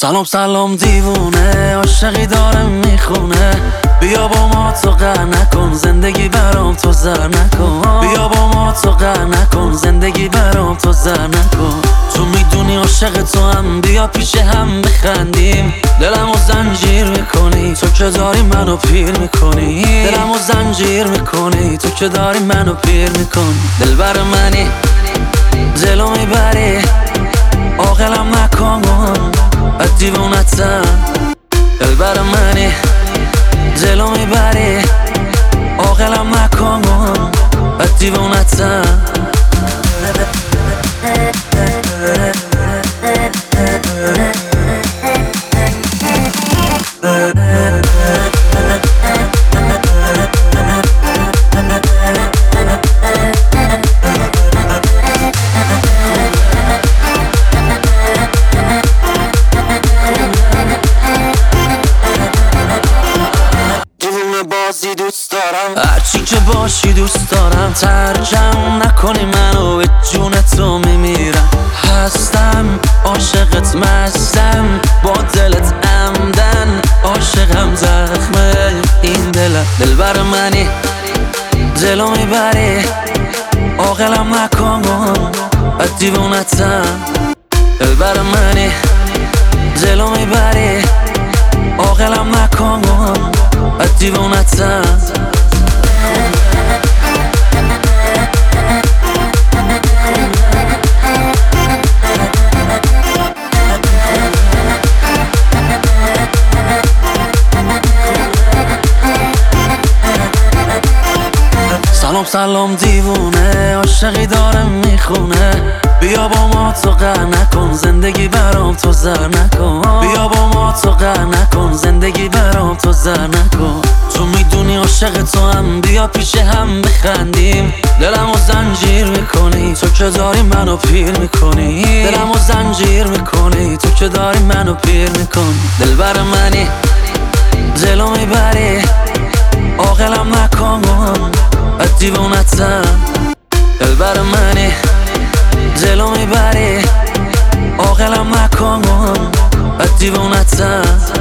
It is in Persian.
سلام سلام دیوونه، عاشقی داره میخونه. بیا با ما تو قهر نکن، زندگی برام تو زر نکن. بیا با ما تو قهر نکن، زندگی برام تو زر نکن. تو میدونی عاشق تو هم، بیا پیش هم بخندیم. دلمو زنجیر میکنی تو که داری منو پیر میکنی. دلمو زنجیر میکنی تو که داری منو پیر میکنی. دلبر منی دلو میبری، عاقلم نکن بد دیوونتم. دلبر منی دلو میبری، عاقلم نکن بد دیوونتم. دوست دارم هرچی که باشی دوست دارم. ترکم نکنی منو، به جون تو میمیرم. هستم عاشقت، مستم با دلت عمدن. عاشقم زخمه این دلم. دلبر منی دلو میبری، عاقلم نکن بد دیوونتم. دلبر منی دلو میبری، عاقلم نکن بد دیوونتم. سلام سلام دیوونه، عاشقی داره میخونه. بیا با ما تو قهر نکن، زندگی برام تو زر نکن. بیا با ما تو قهر نکن، زندگی برام تو زر نکن. تو میدونی عاشق تو هم، بیا پیش هم بخندیم. دلمو زنجیر میکنی تو که داری منو پیر میکنی. دلمو زنجیر میکنی تو که داری منو پیر میکنی. دلبر منی دلو میبری، عاقلم نکن بد دیوونتم. دلبر منی دلو میبری، عاقلم نکن بد دیوونتم.